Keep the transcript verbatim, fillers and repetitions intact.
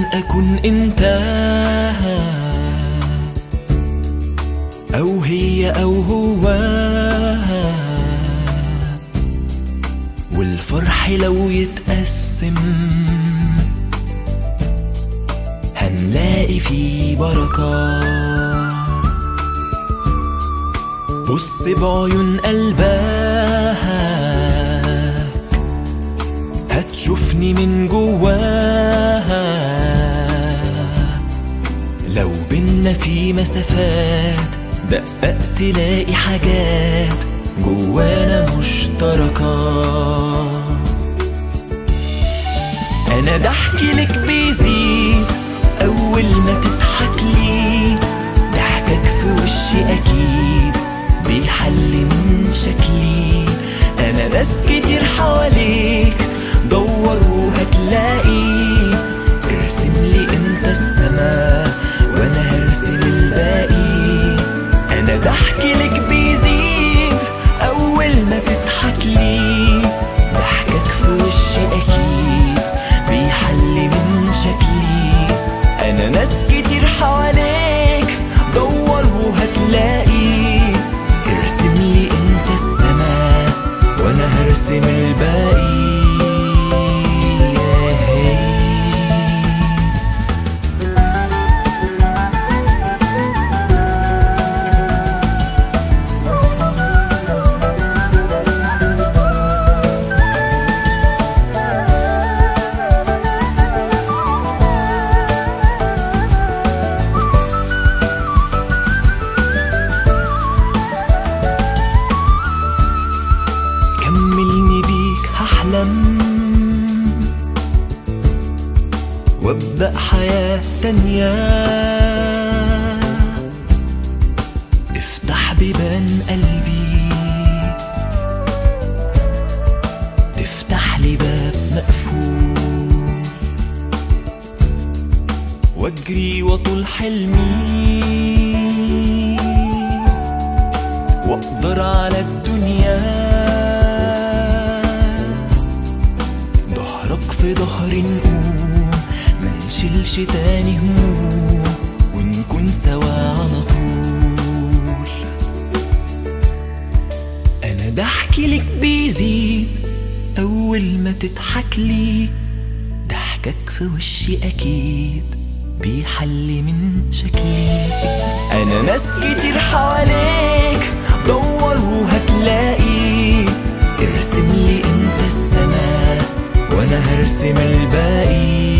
أكون انت أو هي أو هو، والفرح لو يتقسم هنلاقي فيه بركة. بص بعيون قلبها هتشوفني من جواها، لو بينا في مسافات دقق تلاقي حاجات جوانا مشتركة. أنا ضحكي لك بيزيد أول ما تضحك لي، ضحكك في وشي أكيد بيحل من شكلي. أنا ناس كتير حواليك دور وهتلاقي، ارسم لي انت السما وانا هرسم الباقي. انا ضحكي لك بيزيد اول ما تضحك لي، ضحكك في وشي اكيد بيحل من شكلي. انا ناس كتير حواليك دور وهتلاقي، ارسم لي انت السما وانا هرسم الباقي. كملني بيك هحلم وابدأ حياة تانية، افتح بيبان قلبي تفتح لي باب مقفول، واجري واطول حلمي واقدر على الدنيا. في ظهري نقوم منشيلش تاني هموم، ونكون سوا على طول. انا ضحكي لك بيزيد اول ما تضحك لي، ضحكك في وشي اكيد بيحل من شكلي. انا ناس كتير حواليك دور وهتلاقي، ارسم لي انت السما وانا هرسم الباقي.